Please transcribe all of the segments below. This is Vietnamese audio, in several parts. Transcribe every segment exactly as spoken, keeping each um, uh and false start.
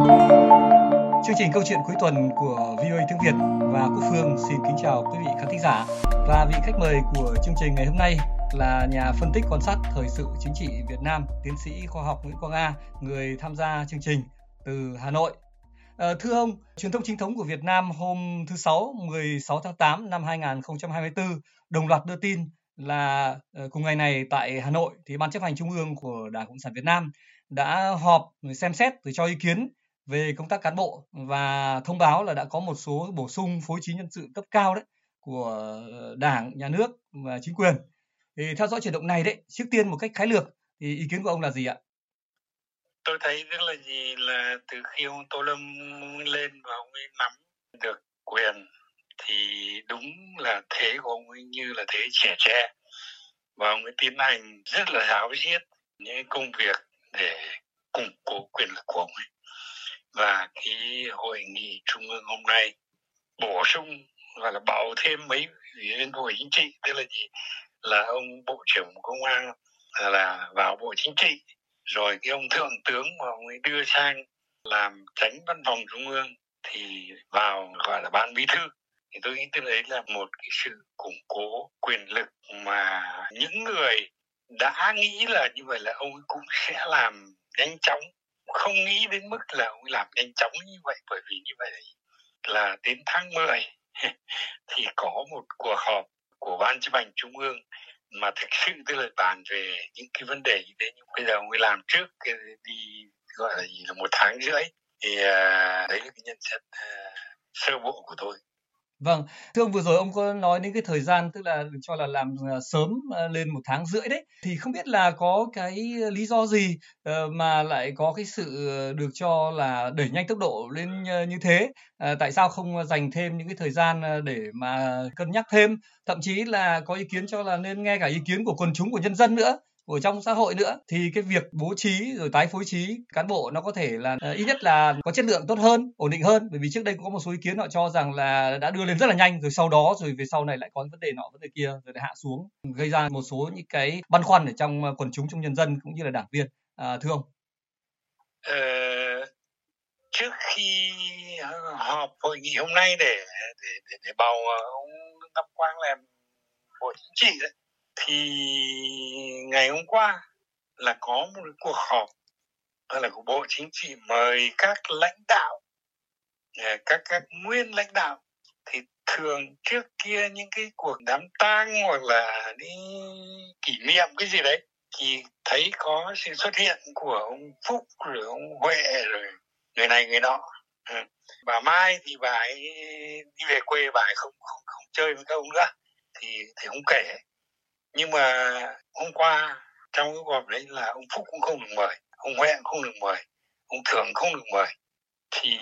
Chương trình Câu chuyện cuối tuần của vê o a tiếng Việt và Quốc Phương xin kính chào quý vị khán thính giả. Và vị khách mời của chương trình ngày hôm nay là nhà phân tích quan sát thời sự chính trị Việt Nam, tiến sĩ khoa học Nguyễn Quang A, người tham gia chương trình từ Hà Nội. À, thưa ông, truyền thông chính thống của Việt Nam hôm thứ Sáu, mười sáu tháng tám năm hai nghìn không trăm hai mươi tư đồng loạt đưa tin là uh, cùng ngày này tại Hà Nội thì Ban chấp hành Trung ương của Đảng Cộng sản Việt Nam đã họp xem xét rồi cho ý kiến về công tác cán bộ và thông báo là đã có một số bổ sung phối trí nhân sự cấp cao đấy của Đảng, Nhà nước và chính quyền. Thì theo dõi chuyển động này đấy, trước tiên một cách khái lược thì ý kiến của ông là gì ạ? Tôi thấy rất là gì là từ khi ông Tô Lâm lên và ông ấy nắm được quyền thì đúng là thế của ông ấy như là thế trẻ tre, và ông ấy tiến hành rất là ráo riết những công việc để củng cố quyền lực của ông ấy. Và cái hội nghị trung ương hôm nay bổ sung và là bầu thêm mấy ủy viên bộ chính trị, tức là gì là ông bộ trưởng bộ công an là vào bộ chính trị, rồi cái ông thượng tướng mà ông ấy đưa sang làm tránh văn phòng trung ương thì vào gọi là ban bí thư. Thì tôi nghĩ từ đấy là một cái sự củng cố quyền lực mà những người đã nghĩ là như vậy là ông ấy cũng sẽ làm nhanh chóng, không nghĩ đến mức là ông ấy làm nhanh chóng như vậy, bởi vì như vậy là đến tháng mười thì có một cuộc họp của Ban chấp hành Trung ương mà thực sự tức là bàn về những cái vấn đề như thế. Nhưng bây giờ ông ấy làm trước cái đi gọi là gì là một tháng rưỡi thì uh, đấy là cái nhận xét uh, sơ bộ của tôi. Vâng, thưa ông, vừa rồi ông có nói đến cái thời gian tức là được cho là làm sớm lên một tháng rưỡi đấy, thì không biết là có cái lý do gì mà lại có cái sự được cho là đẩy nhanh tốc độ lên như thế? À, tại sao không dành thêm những cái thời gian để mà cân nhắc thêm, thậm chí là có ý kiến cho là nên nghe cả ý kiến của quần chúng, của nhân dân nữa, của trong xã hội nữa, thì cái việc bố trí rồi tái phối trí cán bộ nó có thể là uh, ít nhất là có chất lượng tốt hơn, ổn định hơn, bởi vì trước đây cũng có một số ý kiến họ cho rằng là đã đưa lên rất là nhanh, rồi sau đó rồi về sau này lại có vấn đề nọ vấn đề kia rồi lại hạ xuống, gây ra một số những cái băn khoăn ở trong quần chúng, trong nhân dân cũng như là đảng viên. À, thưa ông. Ờ, trước khi họp hội nghị hôm nay để để để, để bầu ông Lương Tâm Quang làm bộ chính trị đấy, thì ngày hôm qua là có một cuộc họp là của Bộ Chính trị mời các lãnh đạo, các các nguyên lãnh đạo. Thì thường trước kia những cái cuộc đám tang hoặc là đi kỷ niệm cái gì đấy thì thấy có sự xuất hiện của ông Phúc rồi ông Huệ rồi người này người nọ. Bà Mai thì bà ấy đi về quê, bà ấy không không không chơi với các ông nữa thì thì không kể. Nhưng mà hôm qua trong cái cuộc đấy là ông Phúc cũng không được mời, ông Huệ cũng không được mời, ông Thưởng không được mời, thì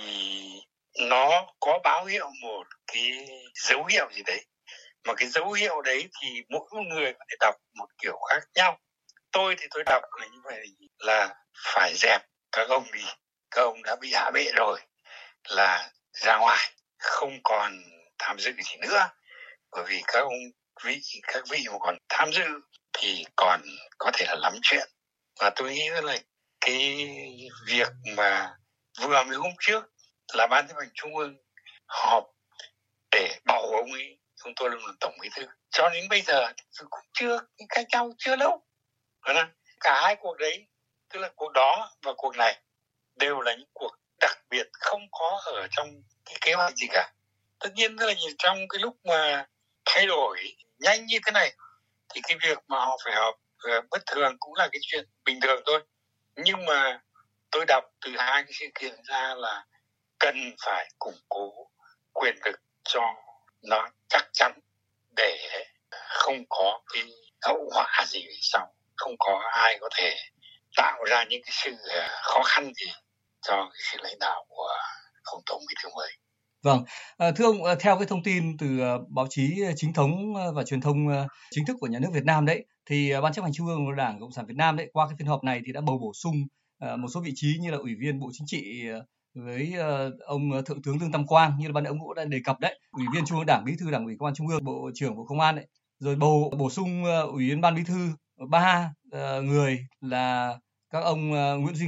nó có báo hiệu một cái dấu hiệu gì đấy. Mà cái dấu hiệu đấy thì mỗi người có thể đọc một kiểu khác nhau. Tôi thì tôi đọc là như vậy là phải dẹp các ông đi, các ông đã bị hạ bệ rồi là ra ngoài, không còn tham dự gì nữa. Bởi vì các ông vị các vị mà còn tham dự thì còn có thể là lắm chuyện. Và tôi nghĩ là cái việc mà vừa mới hôm trước là Ban chấp hành Trung ương họp để bầu ông ấy, chúng tôi làm tổng bí thư, cho đến bây giờ cũng chưa cách nhau chưa lâu. Cả hai cuộc đấy, tức là cuộc đó và cuộc này đều là những cuộc đặc biệt, không có ở trong cái kế hoạch gì cả. Tất nhiên là trong cái lúc mà thay đổi nhanh như thế này thì cái việc mà họ phải họp bất thường cũng là cái chuyện bình thường thôi. Nhưng mà tôi đọc từ hai cái sự kiện ra là cần phải củng cố quyền lực cho nó chắc chắn để không có cái hậu quả gì sau, không có ai có thể tạo ra những cái sự khó khăn gì cho cái sự lãnh đạo của ông tổng bí thư mới. Vâng, à, thưa ông, theo cái thông tin từ báo chí chính thống và truyền thông chính thức của nhà nước Việt Nam đấy, thì Ban chấp hành Trung ương của Đảng Cộng sản Việt Nam đấy qua cái phiên họp này thì đã bầu bổ sung một số vị trí như là ủy viên Bộ Chính trị với ông Thượng tướng Lương Tâm Quang, như là ban ông cũng đã đề cập đấy, ủy viên Trung ương Đảng, Bí thư Đảng ủy Công an Trung ương, Bộ trưởng Bộ Công an đấy, rồi bầu bổ sung ủy viên Ban Bí thư ba người là các ông Nguyễn Duy Ngọc,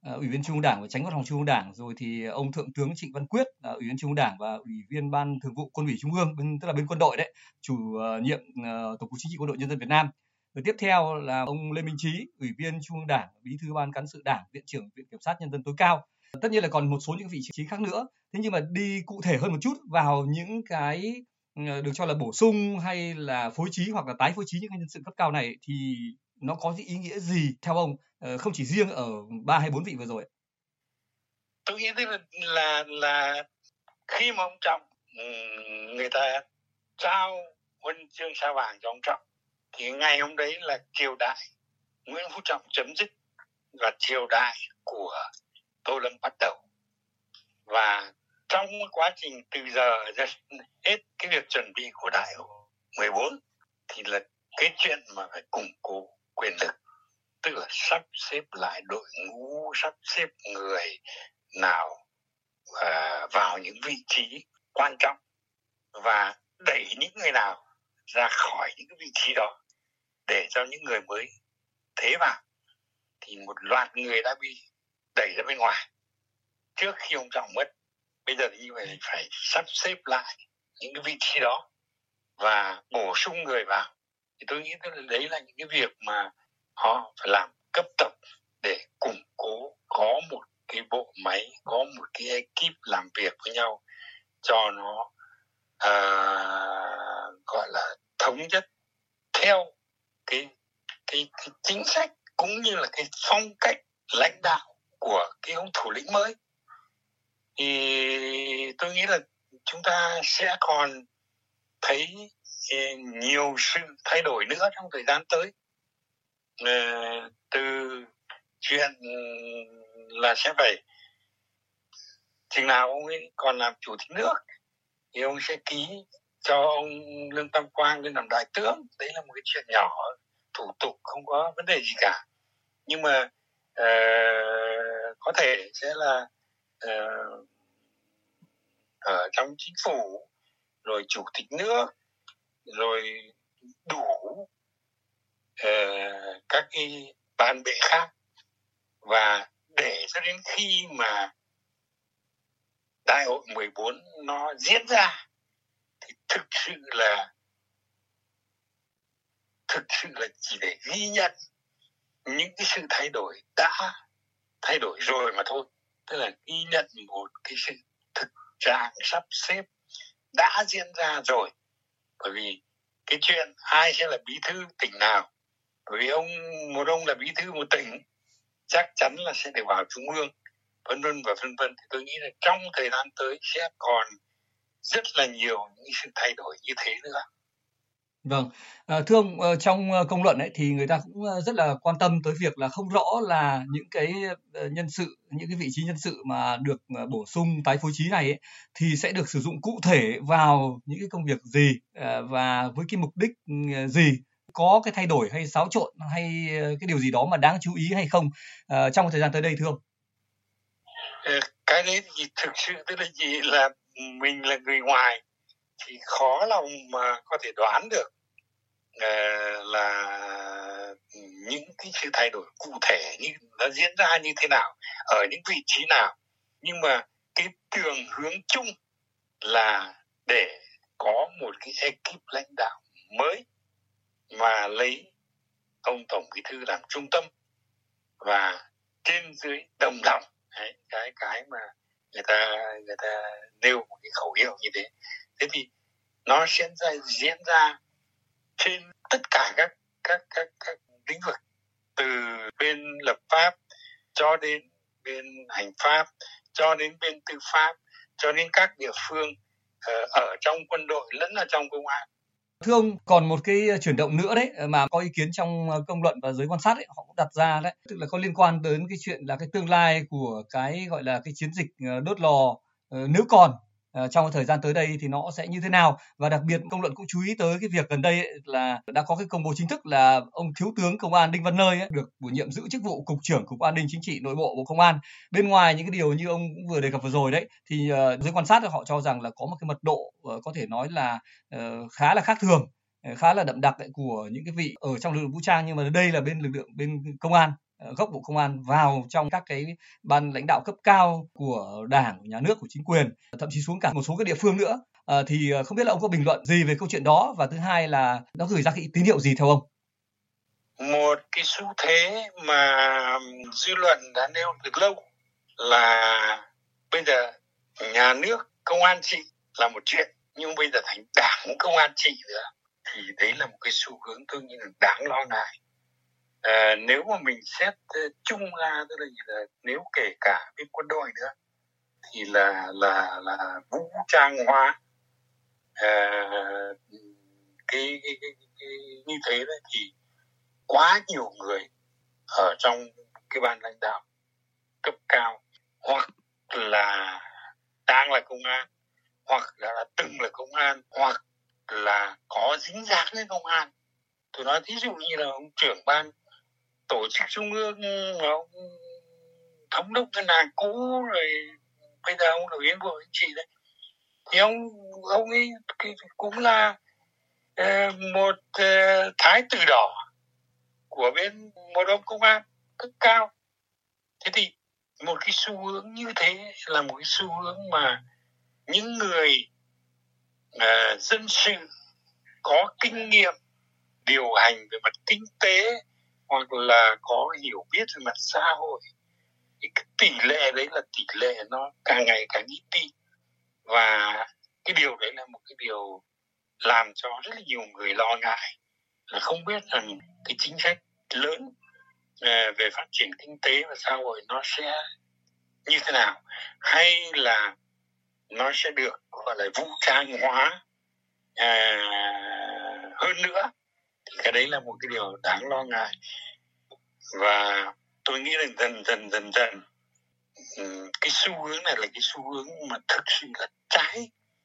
uh, Ủy viên Trung ương Đảng và Chánh Văn phòng Trung ương Đảng, rồi thì ông Thượng tướng Trịnh Văn Quyết, uh, Ủy viên Trung ương Đảng và Ủy viên Ban Thường vụ Quân ủy Trung ương, bên, tức là bên quân đội đấy, chủ uh, nhiệm uh, Tổng cục Chính trị Quân đội Nhân dân Việt Nam. Rồi tiếp theo là ông Lê Minh Trí, Ủy viên Trung ương Đảng, Bí thư Ban Cán sự Đảng, Viện trưởng Viện Kiểm sát Nhân dân tối cao. Tất nhiên là còn một số những vị trí khác nữa. Thế nhưng mà đi cụ thể hơn một chút vào những cái được cho là bổ sung hay là phối trí hoặc là tái phối trí những nhân sự cấp cao này thì nó có ý nghĩa gì theo ông, không chỉ riêng ở ba hay bốn vị vừa rồi? Tôi nghĩ là là là khi mà ông Trọng người ta trao huân chương sao vàng cho ông Trọng thì ngày hôm đấy là triều đại Nguyễn Phú Trọng chấm dứt và triều đại của Tô Lâm bắt đầu. Và trong quá trình từ giờ hết cái việc chuẩn bị của đại hội mười bốn thì là cái chuyện mà phải củng cố quyền lực, tức là sắp xếp lại đội ngũ, sắp xếp người nào à, vào những vị trí quan trọng và đẩy những người nào ra khỏi những vị trí đó để cho những người mới thế vào. Thì một loạt người đã bị đẩy ra bên ngoài trước khi ông Trọng mất. Bây giờ thì như vậy phải sắp xếp lại những cái vị trí đó và bổ sung người vào. Thì tôi nghĩ đấy là những cái việc mà họ phải làm cấp tốc để củng cố, có một cái bộ máy, có một cái ekip làm việc với nhau cho nó uh, gọi là thống nhất theo cái, cái, cái chính sách cũng như là cái phong cách lãnh đạo của cái ông thủ lĩnh mới. Thì tôi nghĩ là chúng ta sẽ còn thấy nhiều sự thay đổi nữa trong thời gian tới. Uh, từ chuyện là sẽ phải chừng nào ông ấy còn làm chủ tịch nước thì ông sẽ ký cho ông Lương Tam Quang lên làm đại tướng. Đấy là một cái chuyện nhỏ, thủ tục không có vấn đề gì cả. Nhưng mà uh, có thể sẽ là uh, ở trong chính phủ, rồi chủ tịch nước, rồi đủ uh, các cái ban bệ khác. Và để cho đến khi mà đại hội mười bốn nó diễn ra thì thực sự là thực sự là chỉ để ghi nhận những cái sự thay đổi đã thay đổi rồi mà thôi. Tức là ghi nhận một cái sự thực trạng sắp xếp đã diễn ra rồi. Bởi vì cái chuyện ai sẽ là bí thư tỉnh nào, bởi vì ông một ông là bí thư một tỉnh chắc chắn là sẽ được vào trung ương, vân vân và vân vân. Thì tôi nghĩ là trong thời gian tới sẽ còn rất là nhiều những sự thay đổi như thế nữa. Vâng, à, thưa ông, trong công luận ấy thì người ta cũng rất là quan tâm tới việc là không rõ là những cái nhân sự, những cái vị trí nhân sự mà được bổ sung tái phối trí này ấy, thì sẽ được sử dụng cụ thể vào những cái công việc gì và với cái mục đích gì, có cái thay đổi hay xáo trộn hay cái điều gì đó mà đáng chú ý hay không à, trong thời gian tới đây thưa ông? Cái đấy thì thực sự tức là gì là mình là người ngoài thì khó lòng mà có thể đoán được uh, là những cái sự thay đổi cụ thể như nó diễn ra như thế nào, ở những vị trí nào. Nhưng mà cái đường hướng chung là để có một cái ekip lãnh đạo mới mà lấy ông Tổng Bí thư làm trung tâm và trên dưới đồng lòng. Đấy, cái cái mà người ta người ta nêu một cái khẩu hiệu như thế. Thế thì nó sẽ diễn ra trên tất cả các các các các lĩnh vực, từ bên lập pháp cho đến bên hành pháp, cho đến bên tư pháp, cho đến các địa phương uh, ở trong quân đội lẫn ở trong công an. Thưa ông, còn một cái chuyển động nữa đấy mà có ý kiến trong công luận và giới quan sát ấy, họ cũng đặt ra đấy, tức là có liên quan đến cái chuyện là cái tương lai của cái gọi là cái chiến dịch đốt lò nếu còn trong thời gian tới đây thì nó sẽ như thế nào. Và đặc biệt công luận cũng chú ý tới cái việc gần đây ấy, là đã có cái công bố chính thức là ông Thiếu tướng Công an Đinh Văn Nơi ấy, được bổ nhiệm giữ chức vụ Cục trưởng Cục An ninh Chính trị Nội bộ Bộ Công an. Bên ngoài những cái điều như ông cũng vừa đề cập vừa rồi đấy thì uh, giới quan sát họ cho rằng là có một cái mật độ uh, có thể nói là uh, khá là khác thường, khá là đậm đặc đấy của những cái vị ở trong lực lượng vũ trang, nhưng mà đây là bên lực lượng bên công an gốc Bộ Công an vào trong các cái ban lãnh đạo cấp cao của Đảng, nhà nước, của chính quyền, thậm chí xuống cả một số các địa phương nữa. À, thì không biết là ông có bình luận gì về câu chuyện đó, và thứ hai là nó gửi ra cái tín hiệu gì theo ông? Một cái xu thế mà dư luận đã nêu từ lâu là bây giờ nhà nước công an trị là một chuyện, nhưng bây giờ thành đảng công an trị nữa, thì đấy là một cái xu hướng tôi nghĩ là đáng lo ngại. À, nếu mà mình xét chung ra, tức là, là nếu kể cả bên quân đội nữa, thì là là là vũ trang hóa à, cái, cái, cái, cái như thế đấy, thì quá nhiều người ở trong cái ban lãnh đạo cấp cao hoặc là đang là công an, hoặc là đã từng là công an, hoặc là có dính dáng với công an. Tôi nói ví dụ như là ông trưởng ban tổ chức trung ương, ông thống đốc ngân hàng cũ, rồi bây giờ ông là ủy viên bộ chính trị đấy, thì ông ông ấy cũng là uh, một uh, thái tử đỏ của bên một ông công an cấp cao. Thế thì một cái xu hướng như thế là một cái xu hướng mà những người uh, dân sự có kinh nghiệm điều hành về mặt kinh tế hoặc là có hiểu biết về mặt xã hội, thì cái tỷ lệ đấy là tỷ lệ nó càng ngày càng ít đi, và cái điều đấy là một cái điều làm cho rất là nhiều người lo ngại, là không biết rằng cái chính sách lớn về phát triển kinh tế và xã hội nó sẽ như thế nào, hay là nó sẽ được gọi là vũ trang hóa à, hơn nữa. Thì cái đấy là một cái điều đáng lo ngại, và tôi nghĩ là dần dần dần dần cái xu hướng này là cái xu hướng mà thực sự là trái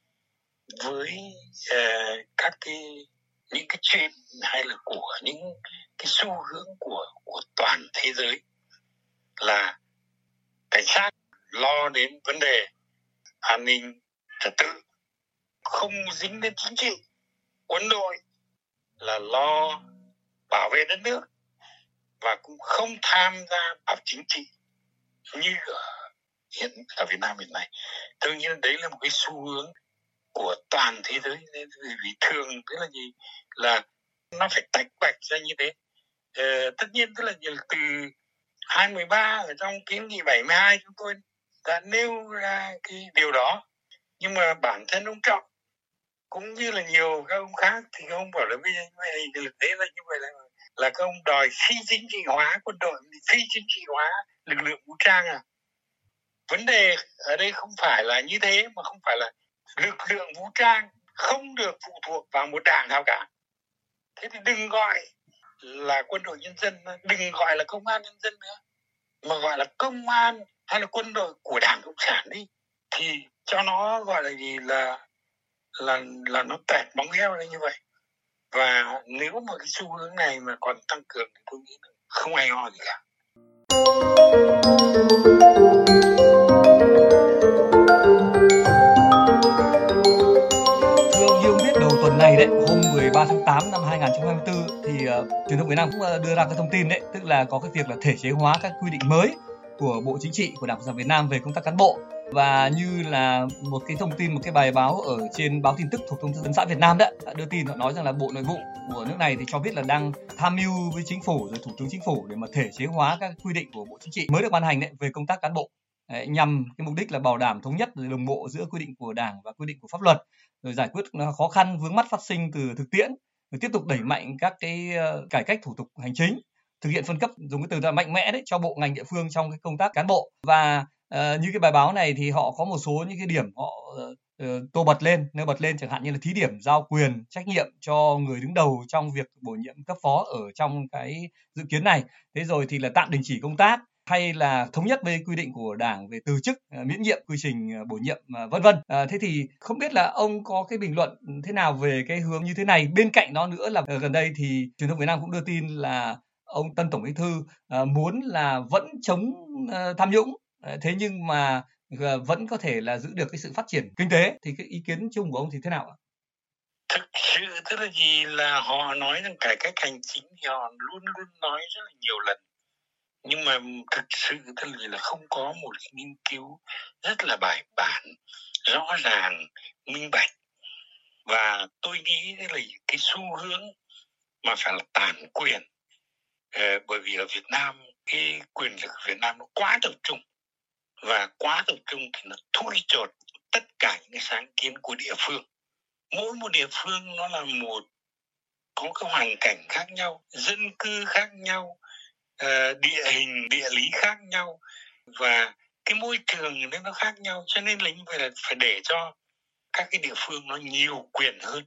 với uh, các cái những cái chuyện hay là của những cái xu hướng của của toàn thế giới, là cảnh sát lo đến vấn đề an ninh trật tự, không dính đến chính trị. Quân đội là lo bảo vệ đất nước và cũng không tham gia vào chính trị như ở hiện ở Việt Nam hiện nay. Tôi nghĩ đấy là một cái xu hướng của toàn thế giới, vì thường thế là gì, là nó phải tách bạch ra như thế. Ờ, tất nhiên tức là từ hai mươi ba ở trong kiến nghị bảy mươi hai chúng tôi đã nêu ra cái điều đó, nhưng mà bản thân ông Trọng cũng như là nhiều các ông khác thì ông bảo là bây giờ như vậy, thì thế là như vậy là là các ông đòi phi chính trị hóa quân đội, phi chính trị hóa lực lượng vũ trang à. Vấn đề ở đây không phải là như thế, mà không phải là lực lượng vũ trang không được phụ thuộc vào một đảng nào cả. Thế thì đừng gọi là quân đội nhân dân, đừng gọi là công an nhân dân nữa, mà gọi là công an hay là quân đội của Đảng Cộng sản đi, thì cho nó gọi là gì, là là là nó tẹt bóng heo lên như vậy. Và nếu mà cái xu hướng này mà còn tăng cường thì tôi nghĩ không ai ho gì cả. Thưa ông, như ông biết, đầu tuần này đấy, hôm mười ba tháng tám năm hai nghìn không trăm hai mươi tư thì uh, truyền thông Việt Nam cũng uh, đưa ra cái thông tin đấy, tức là có cái việc là thể chế hóa các quy định mới của Bộ Chính trị, của Đảng Cộng sản Việt Nam về công tác cán bộ. Và như là một cái thông tin, một cái bài báo ở trên báo tin tức thuộc Thông tấn xã Việt Nam đó đưa tin, họ nói rằng là Bộ Nội vụ của nước này thì cho biết là đang tham mưu với chính phủ rồi Thủ tướng Chính phủ để mà thể chế hóa các quy định của Bộ Chính trị mới được ban hành đấy về công tác cán bộ, đấy, nhằm cái mục đích là bảo đảm thống nhất rồi đồng bộ giữa quy định của Đảng và quy định của pháp luật, rồi giải quyết khó khăn vướng mắc phát sinh từ thực tiễn, rồi tiếp tục đẩy mạnh các cái uh, cải cách thủ tục hành chính, thực hiện phân cấp, dùng cái từ là mạnh mẽ đấy, cho bộ ngành địa phương trong cái công tác cán bộ. Và uh, như cái bài báo này thì họ có một số những cái điểm họ uh, tô bật lên, nêu bật lên, chẳng hạn như là thí điểm giao quyền trách nhiệm cho người đứng đầu trong việc bổ nhiệm cấp phó ở trong cái dự kiến này. Thế rồi thì là tạm đình chỉ công tác, hay là thống nhất với quy định của Đảng về từ chức, miễn nhiệm, quy trình bổ nhiệm, vân vân. À, thế thì không biết là ông có cái bình luận thế nào về cái hướng như thế này? Bên cạnh đó nữa là gần đây thì truyền thông Việt Nam cũng đưa tin là ông Tân Tổng Bí thư à, muốn là vẫn chống à, tham nhũng, à, thế nhưng mà à, vẫn có thể là giữ được cái sự phát triển kinh tế. Thì cái ý kiến chung của ông thì thế nào ạ? Thực sự tức là gì, là họ nói rằng cải cách hành chính thì họ luôn luôn nói rất là nhiều lần, Nhưng mà thực sự tức là không có một cái nghiên cứu rất là bài bản, rõ ràng, minh bạch. Và tôi nghĩ là cái xu hướng mà phải là tản quyền, ờ, bởi vì ở Việt Nam cái quyền lực Việt Nam nó quá tập trung, và quá tập trung thì nó thui chột tất cả những cái sáng kiến của địa phương. Mỗi một địa phương nó là một, có cái hoàn cảnh khác nhau, dân cư khác nhau, uh, địa hình địa lý khác nhau, và cái môi trường nó khác nhau, cho nên là như vậy là phải để cho các cái địa phương nó nhiều quyền hơn,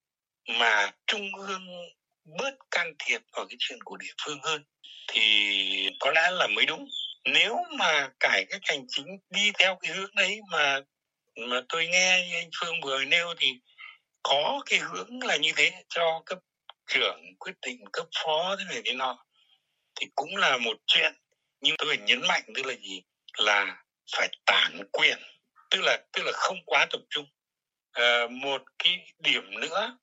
mà trung ương bớt can thiệp vào cái chuyện của địa phương hơn thì có lẽ là mới đúng. Nếu mà cải cách hành chính đi theo cái hướng đấy mà mà tôi nghe anh Phương vừa nêu thì có cái hướng là như thế, cho cấp trưởng quyết định, cấp phó thế này thế nọ, thì cũng là một chuyện. Nhưng tôi phải nhấn mạnh tức là gì, là phải tản quyền, tức là tức là không quá tập trung. À, một cái điểm nữa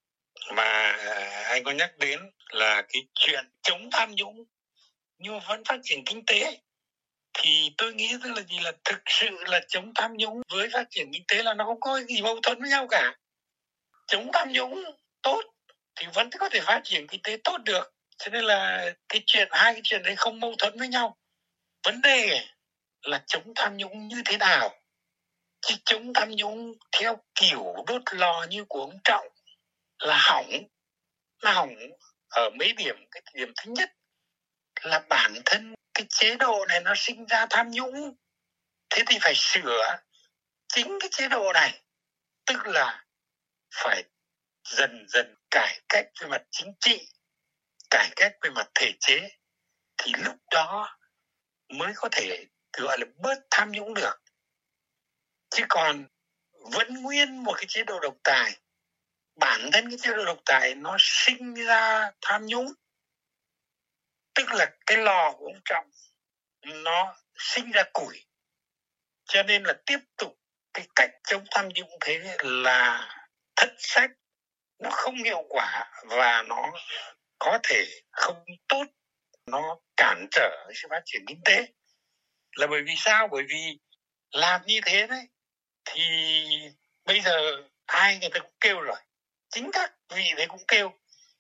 mà anh có nhắc đến là cái chuyện chống tham nhũng nhưng mà vẫn phát triển kinh tế, thì tôi nghĩ tức là gì, là thực sự là chống tham nhũng với phát triển kinh tế là nó không có gì mâu thuẫn với nhau cả. Chống tham nhũng tốt thì vẫn có thể phát triển kinh tế tốt được, cho nên là cái chuyện hai cái chuyện đấy không mâu thuẫn với nhau. Vấn đề là chống tham nhũng như thế nào, chứ chống tham nhũng theo kiểu đốt lò như của ông Trọng là hỏng. Là hỏng ở mấy điểm. Cái điểm thứ nhất là bản thân cái chế độ này nó sinh ra tham nhũng, thế thì phải sửa chính cái chế độ này, tức là phải dần dần cải cách về mặt chính trị, cải cách về mặt thể chế, thì lúc đó mới có thể gọi là bớt tham nhũng được. Chứ còn vẫn nguyên một cái chế độ độc tài, bản thân cái chế độ độc tài nó sinh ra tham nhũng, tức là cái lò của ông Trọng nó sinh ra củi, cho nên là tiếp tục cái cách chống tham nhũng thế là thất sách, nó không hiệu quả và nó có thể không tốt, nó cản trở sự phát triển kinh tế. Là bởi vì sao? Bởi vì làm như thế đấy thì bây giờ ai người ta cũng kêu rồi, chính các vị đấy cũng kêu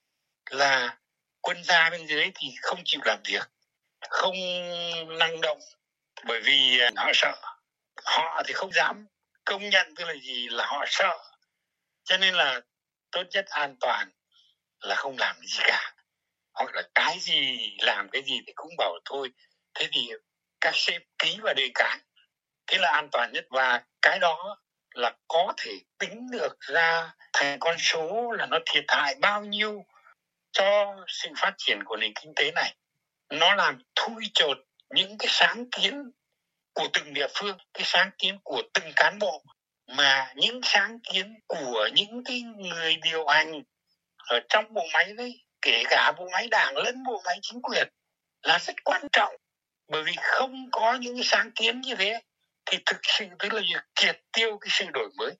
là quân gia bên dưới thì không chịu làm việc, không năng động, bởi vì họ sợ. Họ thì không dám công nhận, tức là gì, là họ sợ, cho nên là tốt nhất an toàn là không làm gì cả, hoặc là cái gì làm cái gì thì cũng bảo thôi, thế thì các sếp ký vào đề cái, thế là an toàn nhất. Và cái đó là có thể tính được ra thành con số là nó thiệt hại bao nhiêu cho sự phát triển của nền kinh tế này. Nó làm thui chột những cái sáng kiến của từng địa phương, cái sáng kiến của từng cán bộ, mà những sáng kiến của những cái người điều hành ở trong bộ máy đấy, kể cả bộ máy đảng lẫn bộ máy chính quyền, là rất quan trọng. Bởi vì không có những cái sáng kiến như thế thì thực sự tức là việc triệt tiêu cái sự đổi mới,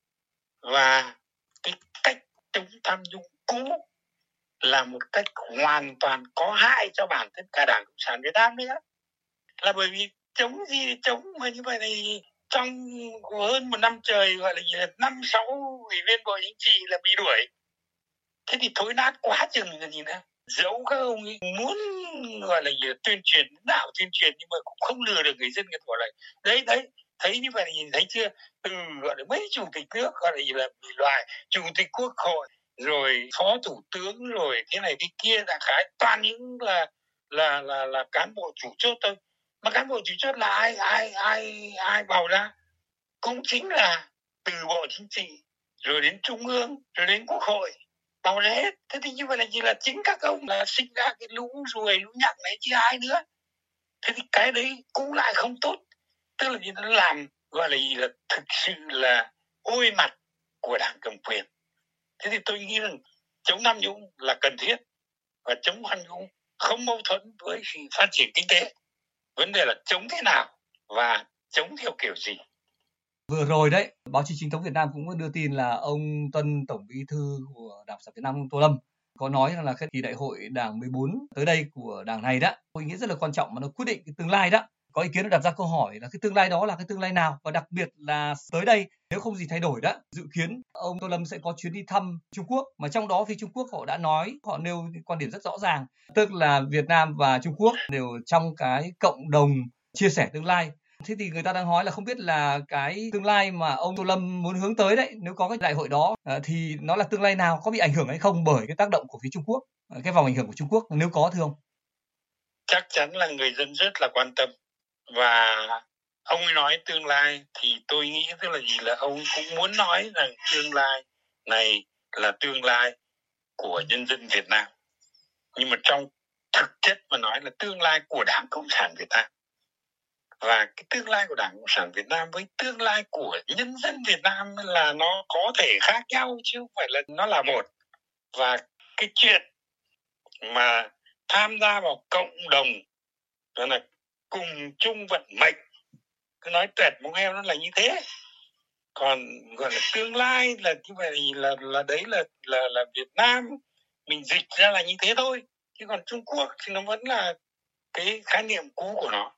và cái cách chống tham nhũng cũ là một cách hoàn toàn có hại cho bản thân cả Đảng Cộng sản Việt Nam nữa. Là bởi vì chống gì thì chống, mà như vậy thì trong hơn một năm trời gọi là gì là năm sáu ủy viên bộ chính trị là bị đuổi, thế thì thối nát quá chừng là gì nữa. Dẫu các ông ấy muốn gọi là gì là tuyên truyền nào tuyên truyền, nhưng mà cũng không lừa được người dân, người ta lại đấy đấy, thấy như vậy nhìn thấy chưa, từ gọi là mấy chủ tịch nước gọi là gì là bị loại, chủ tịch quốc hội rồi phó thủ tướng rồi thế này thế kia, là khái toàn những là là là là cán bộ chủ chốt thôi. Mà cán bộ chủ chốt là ai ai ai ai bầu ra, cũng chính là từ bộ chính trị rồi đến trung ương rồi đến quốc hội bầu ra hết. Thế thì như vậy là chỉ là chính các ông là sinh ra cái lũ ruồi lũ nhặng này chứ ai nữa. Thế thì cái đấy cũng lại không tốt, tức là nó làm gọi là gì là thực sự là ôi mặt của đảng cầm quyền. Thế thì tôi nghĩ rằng chống tham nhũng là cần thiết, và chống tham nhũng không mâu thuẫn với sự phát triển kinh tế. Vấn đề là chống thế nào và chống theo kiểu gì. Vừa rồi đấy, báo chí chính thống Việt Nam cũng đưa tin là ông Tuân, Tổng Bí thư của Đảng Cộng sản Việt Nam, ông Tô Lâm, có nói rằng là cái kỳ đại hội Đảng mười bốn tới đây của Đảng này đó, tôi nghĩ rất là quan trọng mà nó quyết định cái tương lai đó. Có ý kiến đặt ra câu hỏi là cái tương lai đó là cái tương lai nào, và đặc biệt là tới đây nếu không gì thay đổi đó, dự kiến ông Tô Lâm sẽ có chuyến đi thăm Trung Quốc, mà trong đó phía Trung Quốc họ đã nói, họ nêu quan điểm rất rõ ràng, tức là Việt Nam và Trung Quốc đều trong cái cộng đồng chia sẻ tương lai. Thế thì người ta đang nói là không biết là cái tương lai mà ông Tô Lâm muốn hướng tới đấy, nếu có cái đại hội đó thì nó là tương lai nào, có bị ảnh hưởng hay không bởi cái tác động của phía Trung Quốc, cái vòng ảnh hưởng của Trung Quốc, nếu có thưa ông? Chắc chắn là người dân rất là quan tâm, và ông ấy nói tương lai thì tôi nghĩ tức là gì, là ông cũng muốn nói rằng tương lai này là tương lai của nhân dân Việt Nam, nhưng mà trong thực chất mà nói là tương lai của Đảng Cộng sản Việt Nam. Và cái tương lai của Đảng Cộng sản Việt Nam với tương lai của nhân dân Việt Nam là nó có thể khác nhau, chứ không phải là nó là một. Và cái chuyện mà tham gia vào cộng đồng đó là cùng chung vận mệnh, cứ nói tuẹt móng heo nó là như thế. Còn gọi là tương lai là như vậy, là là đấy là là là Việt Nam mình dịch ra là như thế thôi, chứ còn Trung Quốc thì nó vẫn là cái khái niệm cũ của nó.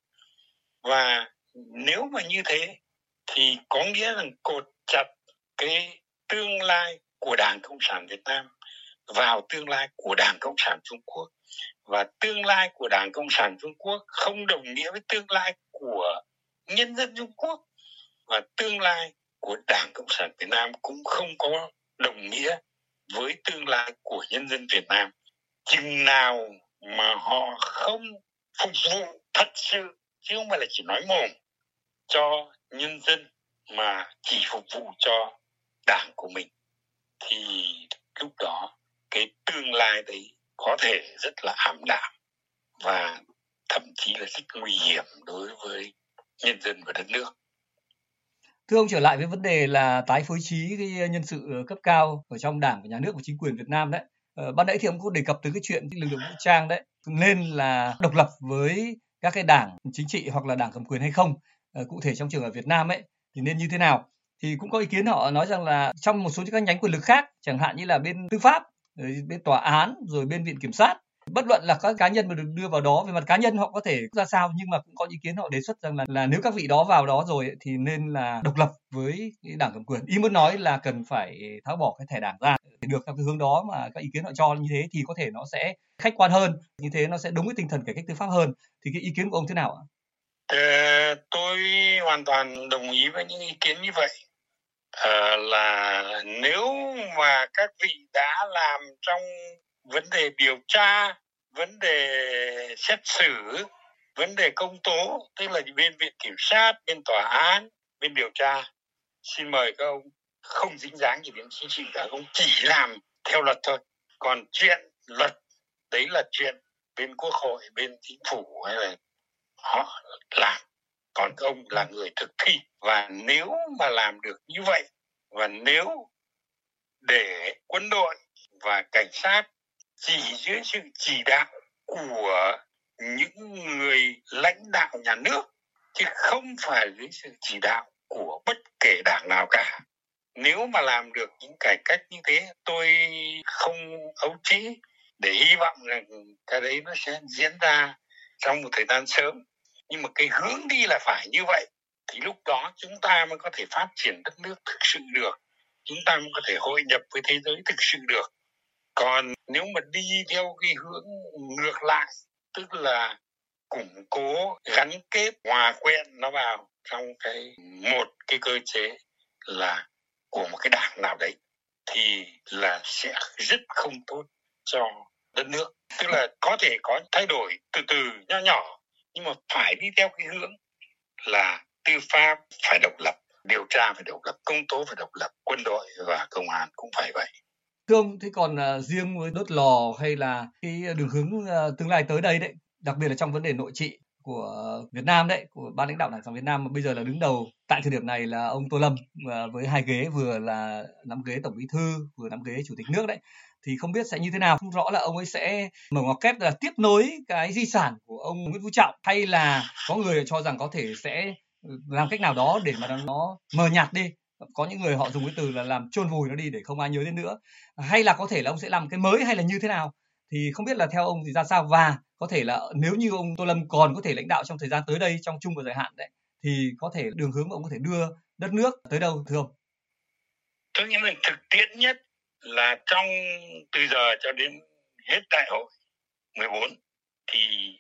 Và nếu mà như thế thì có nghĩa là cột chặt cái tương lai của Đảng Cộng sản Việt Nam vào tương lai của Đảng Cộng sản Trung Quốc, và tương lai của Đảng Cộng sản Trung Quốc không đồng nghĩa với tương lai của nhân dân Trung Quốc, và tương lai của Đảng Cộng sản Việt Nam cũng không có đồng nghĩa với tương lai của nhân dân Việt Nam. Chừng nào mà họ không phục vụ thật sự, chứ không phải là chỉ nói mồm, cho nhân dân mà chỉ phục vụ cho đảng của mình, thì lúc đó cái tương lai đấy có thể rất là ảm đạm và thậm chí là rất nguy hiểm đối với nhân dân và đất nước. Thưa ông, trở lại với vấn đề là tái phối trí cái nhân sự cấp cao ở trong Đảng và Nhà nước và chính quyền Việt Nam đấy. Ờ, ban nãy thì ông có đề cập tới cái chuyện lực lượng vũ trang đấy, nên là độc lập với các cái đảng chính trị hoặc là đảng cầm quyền hay không. Ờ, cụ thể trong trường ở Việt Nam ấy thì nên như thế nào? Thì cũng có ý kiến họ nói rằng là trong một số các nhánh quyền lực khác, chẳng hạn như là bên tư pháp, bên tòa án, rồi bên viện kiểm sát, bất luận là các cá nhân mà được đưa vào đó, về mặt cá nhân họ có thể ra sao, nhưng mà cũng có ý kiến họ đề xuất rằng là, là nếu các vị đó vào đó rồi thì nên là độc lập với đảng cầm quyền. Ý muốn nói là cần phải tháo bỏ cái thẻ đảng ra để được theo cái hướng đó, mà các ý kiến họ cho như thế thì có thể nó sẽ khách quan hơn, như thế nó sẽ đúng với tinh thần cải cách tư pháp hơn. Thì cái ý kiến của ông thế nào ạ? Ờ, tôi hoàn toàn đồng ý với những ý kiến như vậy. Ờ, là nếu mà các vị đã làm trong vấn đề điều tra, vấn đề xét xử, vấn đề công tố, tức là bên viện kiểm sát, bên tòa án, bên điều tra, xin mời các ông không dính dáng gì đến chính trị cả, ông chỉ làm theo luật thôi. Còn chuyện luật đấy là chuyện bên Quốc hội, bên chính phủ hay là họ làm, còn ông là người thực thi. Và nếu mà làm được như vậy, và nếu để quân đội và cảnh sát chỉ dưới sự chỉ đạo của những người lãnh đạo nhà nước, chứ không phải dưới sự chỉ đạo của bất kể đảng nào cả, nếu mà làm được những cải cách như thế, tôi không ấu trĩ để hy vọng rằng cái đấy nó sẽ diễn ra trong một thời gian sớm. Nhưng mà cái hướng đi là phải như vậy, thì lúc đó chúng ta mới có thể phát triển đất nước thực sự được, chúng ta mới có thể hội nhập với thế giới thực sự được. Còn nếu mà đi theo cái hướng ngược lại, tức là củng cố, gắn kết, hòa quyện nó vào trong cái một cái cơ chế là của một cái đảng nào đấy, thì là sẽ rất không tốt cho đất nước. Tức là có thể có thay đổi từ từ nho nhỏ, nhưng mà phải đi theo cái hướng là tư pháp phải độc lập, điều tra phải độc lập, công tố phải độc lập, quân đội và công an cũng phải vậy. Thưa ông, thế còn uh, riêng với đốt lò hay là cái đường hướng uh, tương lai tới đây đấy, đặc biệt là trong vấn đề nội trị của Việt Nam đấy, của ban lãnh đạo Đảng Cộng sản Việt Nam mà bây giờ là đứng đầu tại thời điểm này là ông Tô Lâm, uh, với hai ghế, vừa là nắm ghế Tổng Bí thư, vừa nắm ghế Chủ tịch nước đấy, thì không biết sẽ như thế nào. Không rõ là ông ấy sẽ mở ngoặc kép là tiếp nối cái di sản của ông Nguyễn Phú Trọng, hay là có người cho rằng có thể sẽ làm cách nào đó để mà nó mờ nhạt đi có những người họ dùng cái từ là làm chôn vùi nó đi để không ai nhớ đến nữa, hay là có thể là ông sẽ làm cái mới, hay là như thế nào? Thì không biết là theo ông thì ra sao, và có thể là nếu như ông Tô Lâm còn có thể lãnh đạo trong thời gian tới đây, trong trung và dài hạn đấy, thì có thể đường hướng mà ông có thể đưa đất nước tới đâu thưa ông? Tôi nghĩ là thực tiễn nhất là trong từ giờ cho đến hết đại hội mười bốn thì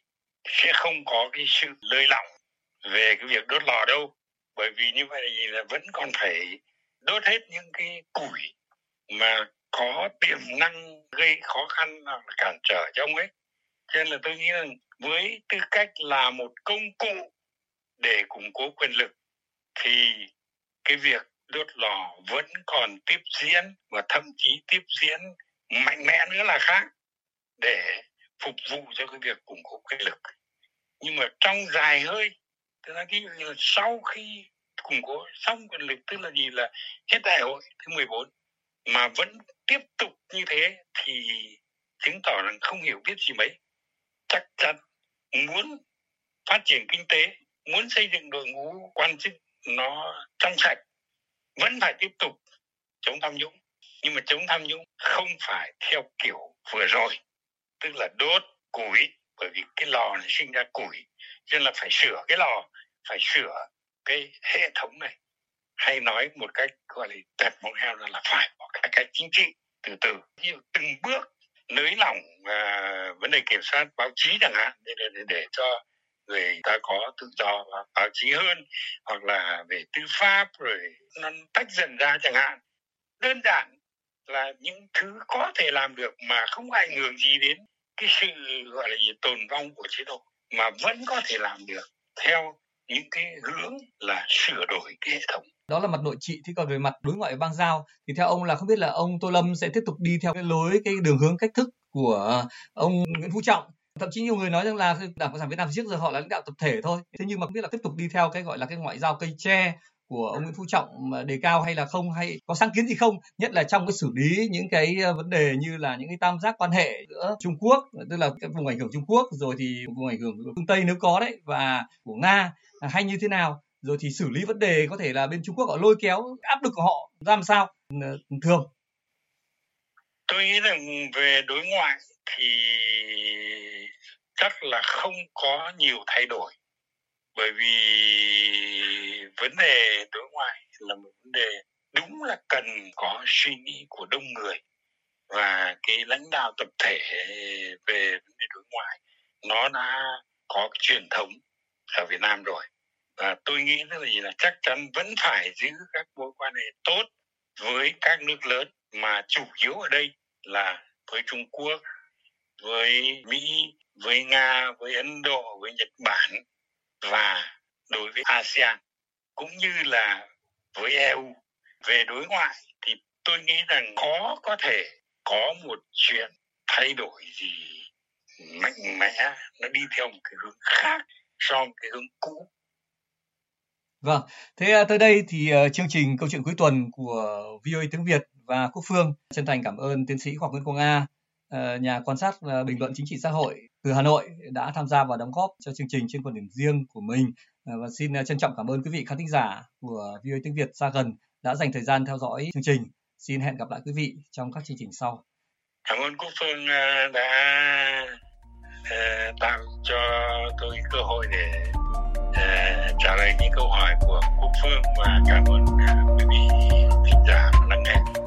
sẽ không có cái sự lơi lỏng về cái việc đốt lò đâu, bởi vì như vậy là vẫn còn phải đốt hết những cái củi mà có tiềm năng gây khó khăn hoặc là cản trở cho ông ấy. Cho nên là tôi nghĩ là với tư cách là một công cụ để củng cố quyền lực thì cái việc đốt lò vẫn còn tiếp diễn, và thậm chí tiếp diễn mạnh mẽ nữa là khác, để phục vụ cho cái việc củng cố quyền lực. Nhưng mà trong dài hơi, tức là cái là sau khi củng cố xong quyền lực, tức là gì, là hết đại hội thứ mười bốn mà vẫn tiếp tục như thế thì chứng tỏ rằng không hiểu biết gì mấy. Chắc chắn muốn phát triển kinh tế, muốn xây dựng đội ngũ quan chức nó trong sạch, vẫn phải tiếp tục chống tham nhũng. Nhưng mà chống tham nhũng không phải theo kiểu vừa rồi, tức là đốt củi, bởi vì cái lò này sinh ra củi, cho nên là phải sửa cái lò, phải sửa cái hệ thống này. Hay nói một cách gọi là tẹt móng heo là phải có cải cách chính trị từ từ, từng bước nới lỏng à, vấn đề kiểm soát báo chí chẳng hạn, để, để, để, để cho người ta có tự do báo chí hơn, hoặc là về tư pháp rồi nó tách dần ra chẳng hạn. Đơn giản là những thứ có thể làm được mà không ảnh hưởng gì đến cái sự gọi là gì, tồn vong của chế độ, mà vẫn có thể làm được theo những cái hướng là sửa đổi cái hệ thống. Đó là mặt nội trị. Thì còn về mặt đối ngoại bang giao thì theo ông là không biết là ông Tô Lâm sẽ tiếp tục đi theo cái lối, cái đường hướng, cách thức của ông Nguyễn Phú Trọng. Thậm chí nhiều người nói rằng là Đảng Cộng sản Việt Nam trước giờ họ là lãnh đạo tập thể thôi. Thế nhưng mà không biết là tiếp tục đi theo cái gọi là cái ngoại giao cây tre của ông Nguyễn Phú Trọng mà đề cao hay là không, hay có sáng kiến gì không, nhất là trong cái xử lý những cái vấn đề như là những cái tam giác quan hệ giữa Trung Quốc, tức là cái vùng ảnh hưởng Trung Quốc, rồi thì vùng ảnh hưởng phương Tây nếu có đấy, và của Nga, hay như thế nào, rồi thì xử lý vấn đề có thể là bên Trung Quốc họ lôi kéo áp lực của họ ra làm sao thường? Tôi nghĩ rằng về đối ngoại thì chắc là không có nhiều thay đổi, bởi vì vấn đề đối ngoại là một vấn đề đúng là cần có suy nghĩ của đông người, và cái lãnh đạo tập thể về vấn đề đối ngoại nó đã có cái truyền thống ở Việt Nam rồi. Và tôi nghĩ là gì, là chắc chắn vẫn phải giữ các mối quan hệ tốt với các nước lớn, mà chủ yếu ở đây là với Trung Quốc, với Mỹ, với Nga, với Ấn Độ, với Nhật Bản, và đối với a sê an, cũng như là với e u. Về đối ngoại thì tôi nghĩ rằng khó có thể có một chuyện thay đổi gì mạnh mẽ, nó đi theo một cái hướng khác so với cái hướng cũ. Vâng, thế tới đây thì uh, chương trình Câu chuyện cuối tuần của vê o a tiếng Việt và Quốc Phương chân thành cảm ơn tiến sĩ khoa học Nguyễn Quang A, uh, nhà quan sát uh, bình luận chính trị xã hội từ Hà Nội, đã tham gia và đóng góp cho chương trình trên quan điểm riêng của mình. Uh, và xin uh, trân trọng cảm ơn quý vị khán thính giả của vê o a tiếng Việt xa gần đã dành thời gian theo dõi chương trình. Xin hẹn gặp lại quý vị trong các chương trình sau. Cảm ơn Quốc Phương uh, đã uh, tạo cho tôi cơ hội để uh, trả lời những câu hỏi của Quốc Phương, và cảm ơn uh, quý vị thính giả lắng nghe.